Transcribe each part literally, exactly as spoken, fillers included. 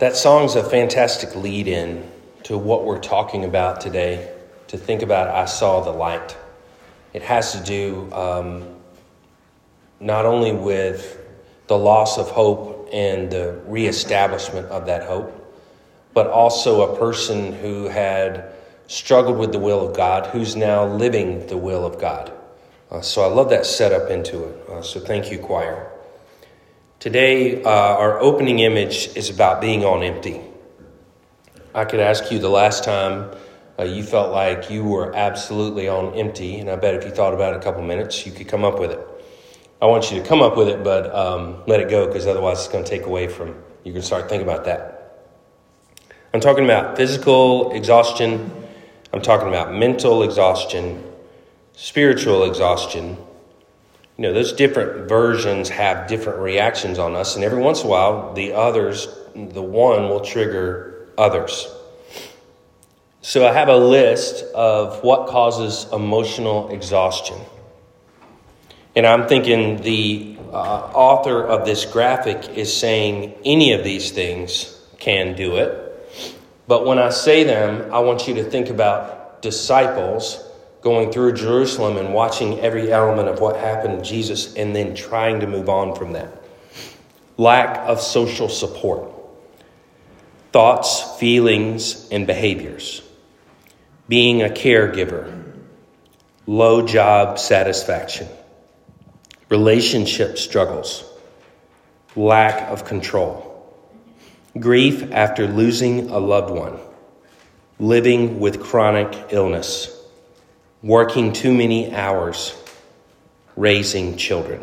That song's a fantastic lead-in to what we're talking about today, to think about I saw the light. It has to do um, not only with the loss of hope and the reestablishment of that hope, but also a person who had struggled with the will of God, who's now living the will of God. Uh, so I love that setup into it. Uh, so thank you, choir. Today, uh, our opening image is about being on empty. I could ask you the last time uh, you felt like you were absolutely on empty, and I bet if you thought about it a couple minutes, you could come up with it. I want you to come up with it, but um, let it go, because otherwise it's going to take away from, you can start thinking about that. I'm talking about physical exhaustion. I'm talking about mental exhaustion, spiritual exhaustion. You know, those different versions have different reactions on us, and every once in a while, the others, the one will trigger others. So I have a list of what causes emotional exhaustion. And I'm thinking the uh, author of this graphic is saying any of these things can do it. But when I say them, I want you to think about disciples going through Jerusalem and watching every element of what happened to Jesus and then trying to move on from that. Lack of social support. Thoughts, feelings, and behaviors. Being a caregiver. Low job satisfaction. Relationship struggles. Lack of control. Grief after losing a loved one. Living with chronic illness. Working too many hours. Raising children.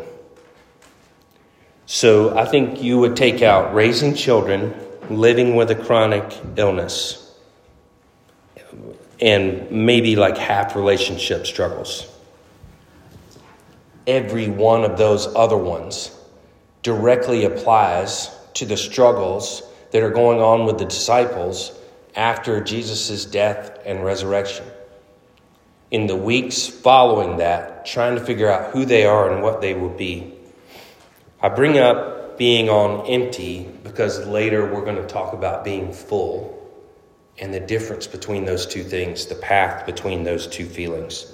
So I think you would take out raising children, living with a chronic illness, and maybe like half relationship struggles. Every one of those other ones directly applies to the struggles that are going on with the disciples after Jesus' death and resurrection. In the weeks following that, trying to figure out who they are and what they will be. I bring up being on empty because later we're going to talk about being full and the difference between those two things, the path between those two feelings.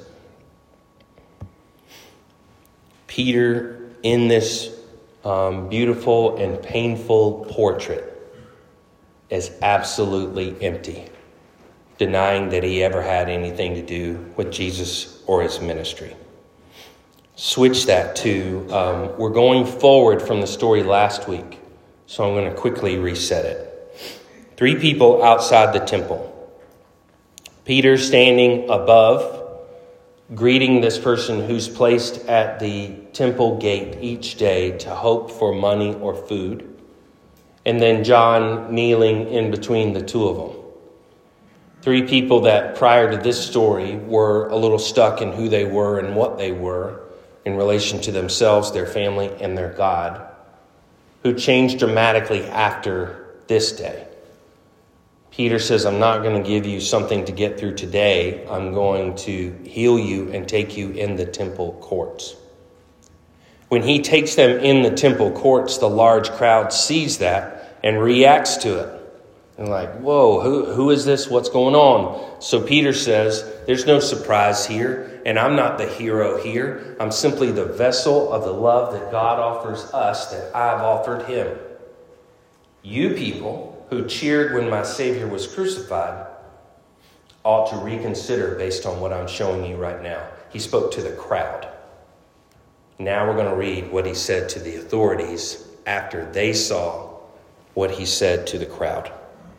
Peter, in this um, beautiful and painful portrait, is absolutely empty, denying that he ever had anything to do with Jesus or his ministry. Switch that to, um, we're going forward from the story last week, so I'm going to quickly reset it. Three people outside the temple. Peter standing above, greeting this person who's placed at the temple gate each day to hope for money or food. And then John kneeling in between the two of them. Three people that prior to this story were a little stuck in who they were and what they were in relation to themselves, their family, and their God, who changed dramatically after this day. Peter says, I'm not going to give you something to get through today. I'm going to heal you and take you in the temple courts. When he takes them in the temple courts, the large crowd sees that and reacts to it. And like, whoa, who, who is this? What's going on? So Peter says, there's no surprise here, and I'm not the hero here. I'm simply the vessel of the love that God offers us that I've offered him. You people who cheered when my Savior was crucified ought to reconsider based on what I'm showing you right now. He spoke to the crowd. Now we're going to read what he said to the authorities after they saw what he said to the crowd.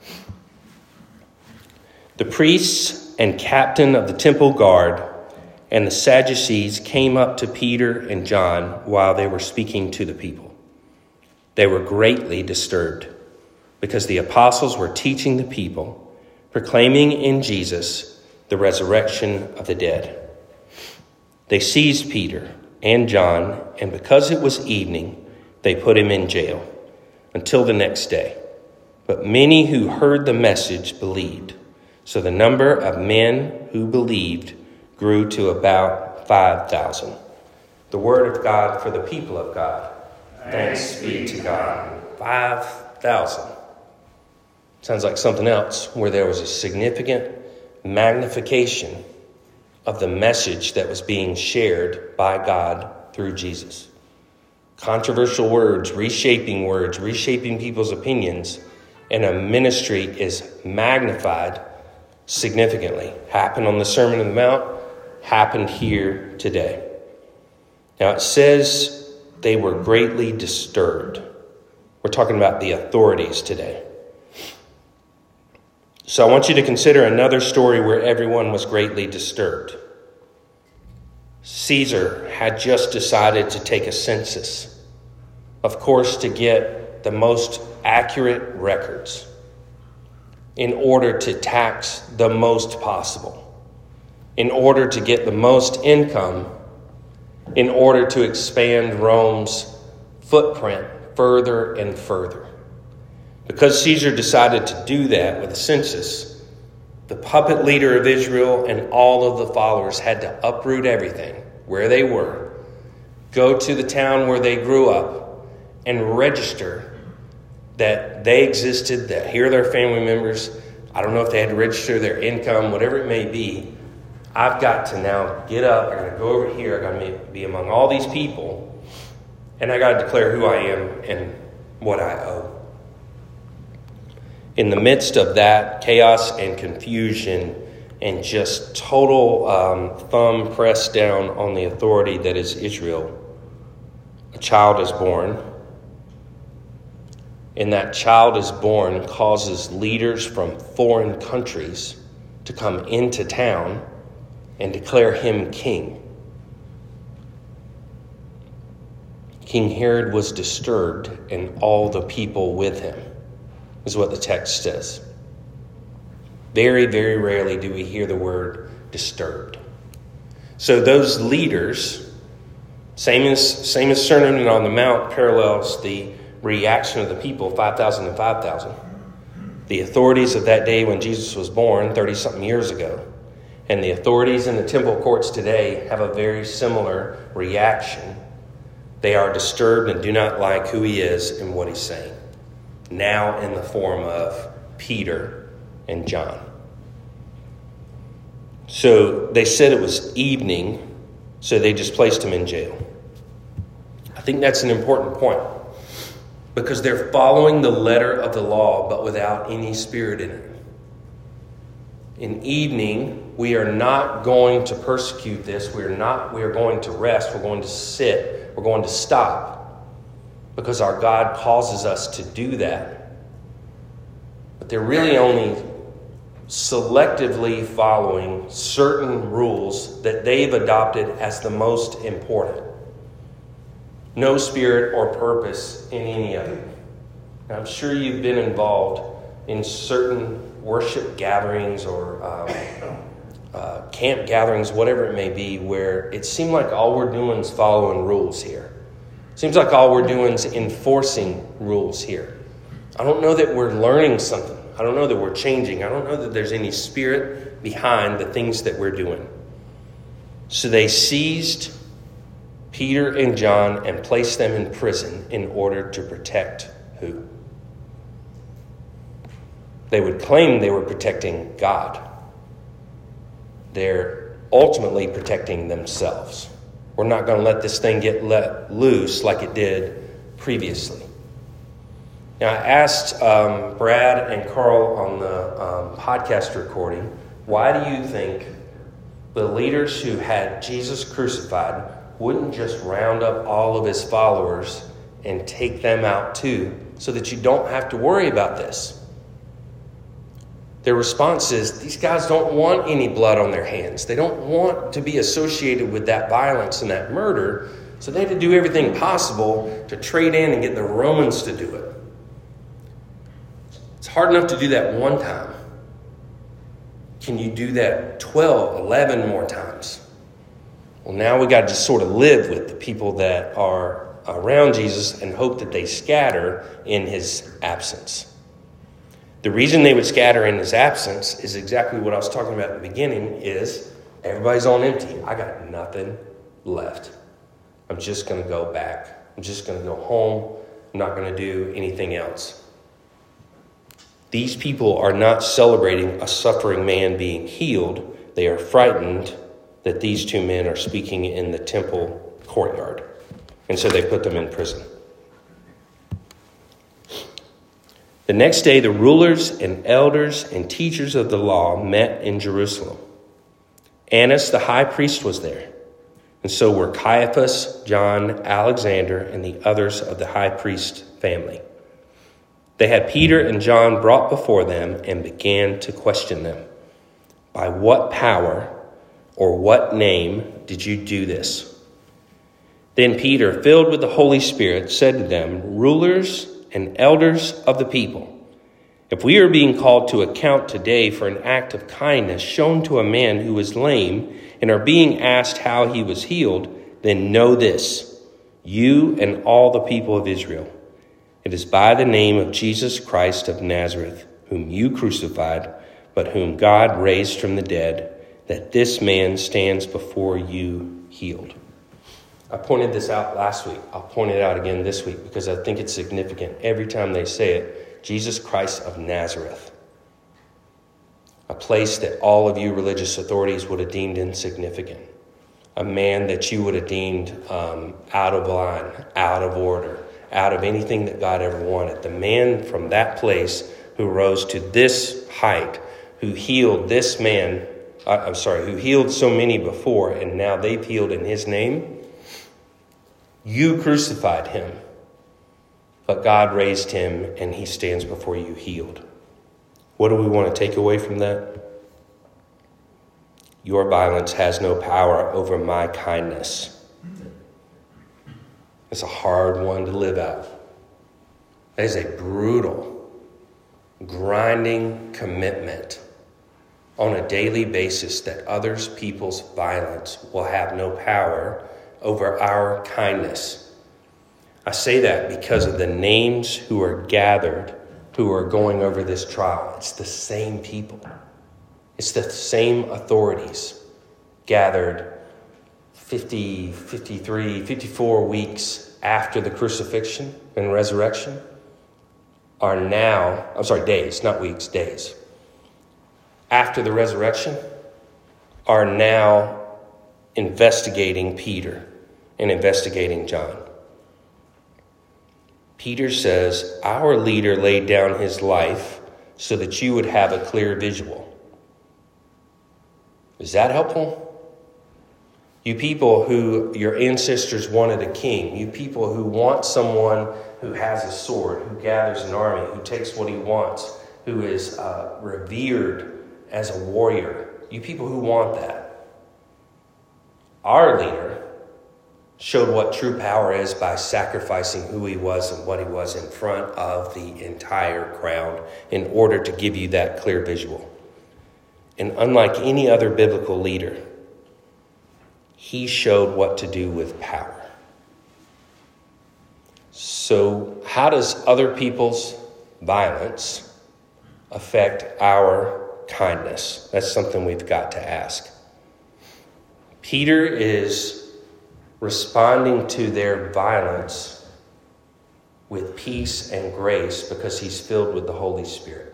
The priests and captain of the temple guard and the Sadducees came up to Peter and John while they were speaking to the people. They were greatly disturbed because the apostles were teaching the people, proclaiming in Jesus the resurrection of the dead. They seized Peter and John, and because it was evening, they put him in jail until the next day. But many who heard the message believed. So the number of men who believed grew to about five thousand. The word of God for the people of God. Thanks be to God. five thousand. Sounds like something else, where there was a significant magnification of the message that was being shared by God through Jesus. Controversial words, reshaping words, reshaping people's opinions, and a ministry is magnified significantly. Happened on the Sermon on the Mount, happened here today. Now it says they were greatly disturbed. We're talking about the authorities today. So I want you to consider another story where everyone was greatly disturbed. Caesar had just decided to take a census, of course, to get the most accurate records in order to tax the most possible, in order to get the most income, in order to expand Rome's footprint further and further. Because Caesar decided to do that with a census, the puppet leader of Israel and all of the followers had to uproot everything where they were, go to the town where they grew up, and register that they existed, that here are their family members. I don't know if they had to register their income, whatever it may be. I've got to now get up. I got to go over here. I got to be among all these people, and I got to declare who I am and what I owe. In the midst of that chaos and confusion and just total um, thumb pressed down on the authority that is Israel, a child is born. And that child is born causes leaders from foreign countries to come into town and declare him king. King Herod was disturbed, and all the people with him, is what the text says. Very, very rarely do we hear the word disturbed. So those leaders, same as, same as Sermon on the Mount parallels the reaction of the people, five thousand and five thousand. The authorities of that day when Jesus was born, thirty-something years ago, and the authorities in the temple courts today have a very similar reaction. They are disturbed and do not like who he is and what he's saying. Now in the form of Peter and John. So they said it was evening, so they just placed him in jail. I think that's an important point, because they're following the letter of the law, but without any spirit in it. In evening, we are not going to persecute this. We are not, we are going to rest. We're going to sit. We're going to stop, because our God causes us to do that. But they're really only selectively following certain rules that they've adopted as the most important. No spirit or purpose in any of it. Now, I'm sure you've been involved in certain worship gatherings or um, uh, camp gatherings, whatever it may be, where it seemed like all we're doing is following rules here. Seems like all we're doing is enforcing rules here. I don't know that we're learning something. I don't know that we're changing. I don't know that there's any spirit behind the things that we're doing. So they seized Peter and John and placed them in prison in order to protect who? They would claim they were protecting God. They're ultimately protecting themselves. We're not going to let this thing get let loose like it did previously. Now, I asked um, Brad and Carl on the um, podcast recording, why do you think the leaders who had Jesus crucified wouldn't just round up all of his followers and take them out too, so that you don't have to worry about this? Their response is, these guys don't want any blood on their hands. They don't want to be associated with that violence and that murder, so they had to do everything possible to trade in and get the Romans to do it. It's hard enough to do that one time. Can you do that twelve, eleven more times? Well, now we got to just sort of live with the people that are around Jesus and hope that they scatter in his absence. The reason they would scatter in his absence is exactly what I was talking about at the beginning, is everybody's on empty. I got nothing left. I'm just going to go back. I'm just going to go home. I'm not going to do anything else. These people are not celebrating a suffering man being healed. They are frightened that these two men are speaking in the temple courtyard. And so they put them in prison. The next day, the rulers and elders and teachers of the law met in Jerusalem. Annas, the high priest, was there. And so were Caiaphas, John, Alexander, and the others of the high priest family. They had Peter and John brought before them and began to question them. By what power or what name did you do this? Then Peter, filled with the Holy Spirit, said to them, rulers and elders of the people, if we are being called to account today for an act of kindness shown to a man who was lame and are being asked how he was healed, then know this, you and all the people of Israel. It is by the name of Jesus Christ of Nazareth, whom you crucified, but whom God raised from the dead, that this man stands before you healed. I pointed this out last week. I'll point it out again this week because I think it's significant. Every time they say it, Jesus Christ of Nazareth. A place that all of you religious authorities would have deemed insignificant. A man that you would have deemed um, out of line, out of order, out of anything that God ever wanted. The man from that place who rose to this height, who healed this man, uh, I'm sorry, who healed so many before, and now they've healed in his name. You crucified him, but God raised him, and he stands before you healed. What do we want to take away from that? Your violence has no power over my kindness. It's a hard one to live out. That is a brutal, grinding commitment on a daily basis that others people's violence will have no power over our kindness. I say that because of the names who are gathered, who are going over this trial. It's the same people. It's the same authorities gathered fifty, fifty-three, fifty-four weeks after the crucifixion and resurrection are now, I'm sorry, days, not weeks, days. After the resurrection are now investigating Peter and investigating John. Peter says, our leader laid down his life so that you would have a clear visual. Is that helpful? You people who your ancestors wanted a king, you people who want someone who has a sword, who gathers an army, who takes what he wants, who is uh, revered as a warrior, you people who want that. Our leader showed what true power is by sacrificing who he was and what he was in front of the entire crowd in order to give you that clear visual. And unlike any other biblical leader, he showed what to do with power. So how does other people's violence affect our kindness? That's something we've got to ask. Peter is responding to their violence with peace and grace because he's filled with the Holy Spirit.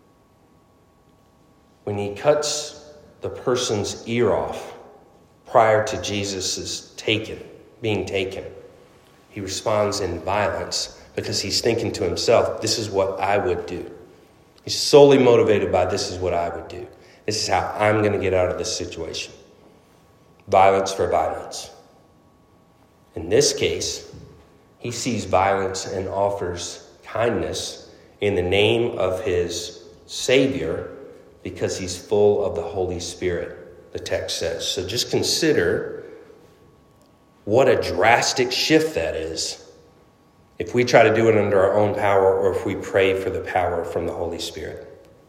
When he cuts the person's ear off prior to Jesus' taken, being taken, he responds in violence because he's thinking to himself, this is what I would do. He's solely motivated by this is what I would do. This is how I'm going to get out of this situation. Violence for violence. In this case, he sees violence and offers kindness in the name of his Savior because he's full of the Holy Spirit, the text says. So just consider what a drastic shift that is if we try to do it under our own power or if we pray for the power from the Holy Spirit.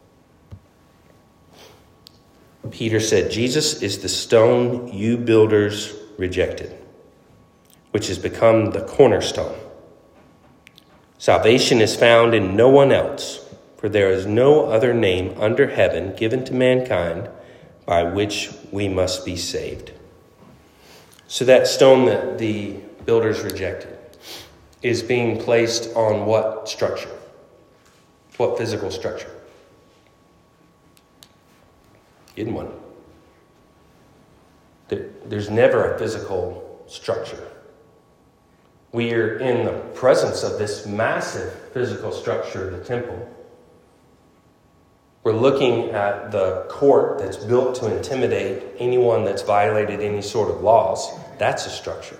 Peter said, Jesus is the stone you builders rejected, which has become the cornerstone. Salvation is found in no one else, for there is no other name under heaven given to mankind by which we must be saved. So that stone that the builders rejected is being placed on what structure? What physical structure? In one. There's never a physical structure. We are in the presence of this massive physical structure, the temple. We're looking at the court that's built to intimidate anyone that's violated any sort of laws. That's a structure.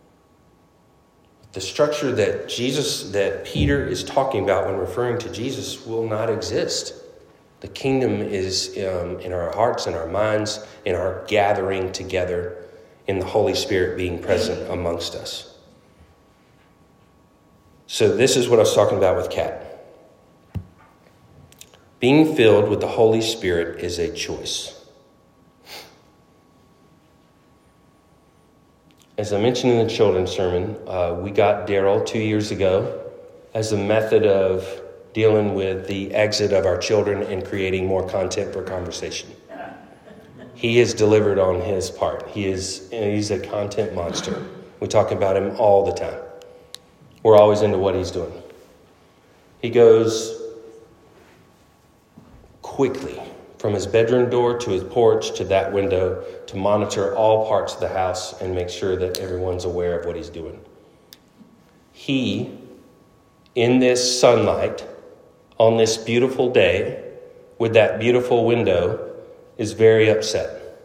The structure that Jesus, that Peter is talking about when referring to Jesus will not exist. The kingdom is um, in our hearts and our minds, in our gathering together, in the Holy Spirit being present amongst us. So this is what I was talking about with Kat. Being filled with the Holy Spirit is a choice. As I mentioned in the children's sermon, uh, we got Daryl two years ago as a method of dealing with the exit of our children and creating more content for conversation. He has delivered on his part. He is he's a content monster. We talk about him all the time. We're always into what he's doing. He goes quickly from his bedroom door to his porch to that window to monitor all parts of the house and make sure that everyone's aware of what he's doing. He, in this sunlight, on this beautiful day, with that beautiful window, is very upset.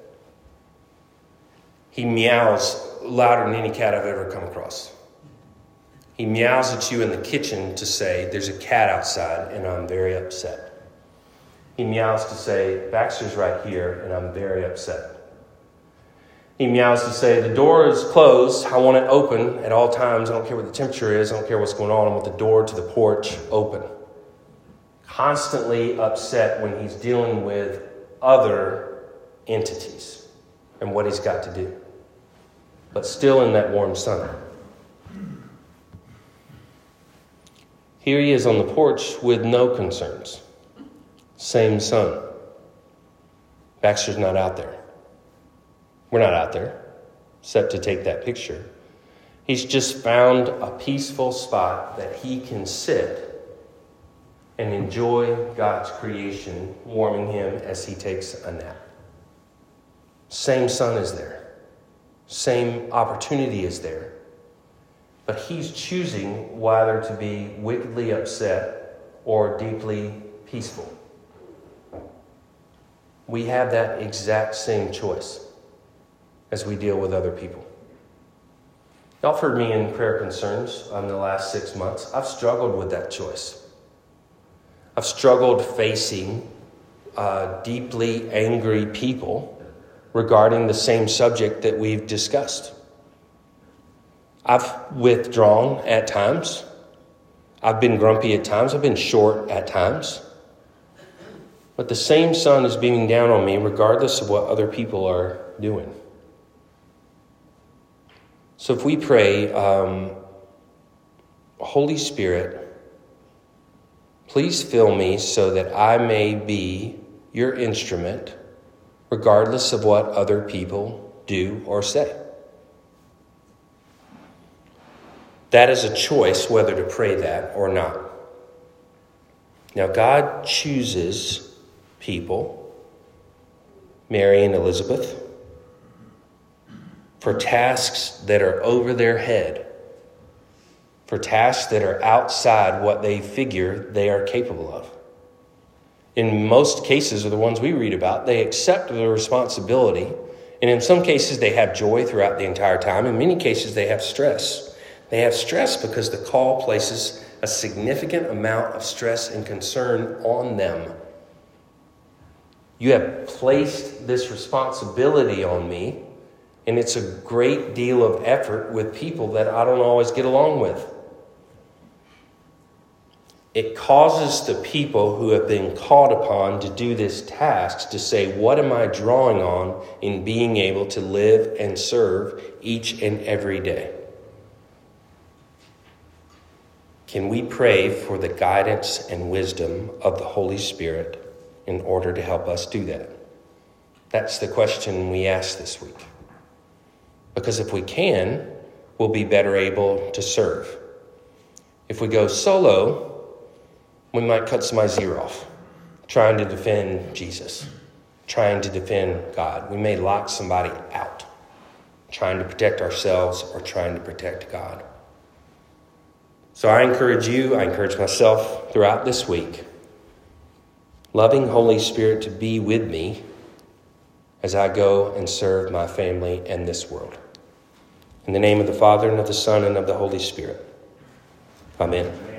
He meows louder than any cat I've ever come across. He meows at you in the kitchen to say, there's a cat outside and I'm very upset. He meows to say, Baxter's right here and I'm very upset. He meows to say, the door is closed. I want it open at all times. I don't care what the temperature is. I don't care what's going on. I want the door to the porch open. Constantly upset when he's dealing with other entities and what he's got to do. But still in that warm sun. Here he is on the porch with no concerns. Same sun. Baxter's not out there. We're not out there, except to take that picture. He's just found a peaceful spot that he can sit and enjoy God's creation, warming him as he takes a nap. Same sun is there. Same opportunity is there. But he's choosing whether to be wickedly upset or deeply peaceful. We have that exact same choice as we deal with other people. Y'all have heard me in prayer concerns in the last six months. I've struggled with that choice. I've struggled facing uh, deeply angry people regarding the same subject that we've discussed. I've withdrawn at times. I've been grumpy at times. I've been short at times. But the same sun is beaming down on me regardless of what other people are doing. So if we pray, um, Holy Spirit, please fill me so that I may be your instrument regardless of what other people do or say. That is a choice whether to pray that or not. Now, God chooses people, Mary and Elizabeth, for tasks that are over their head, for tasks that are outside what they figure they are capable of. In most cases, are the ones we read about, they accept the responsibility, and in some cases they have joy throughout the entire time. In many cases they have stress. They have stress because the call places a significant amount of stress and concern on them. You have placed this responsibility on me, and it's a great deal of effort with people that I don't always get along with. It causes the people who have been called upon to do this task to say, what am I drawing on in being able to live and serve each and every day? Can we pray for the guidance and wisdom of the Holy Spirit in order to help us do that? That's the question we ask this week. Because if we can, we'll be better able to serve. If we go solo, We might cut somebody's ear off, trying to defend Jesus, trying to defend God. We may lock somebody out, trying to protect ourselves or trying to protect God. So I encourage you, I encourage myself throughout this week, loving Holy Spirit to be with me as I go and serve my family and this world. In the name of the Father, and of the Son, and of the Holy Spirit. Amen.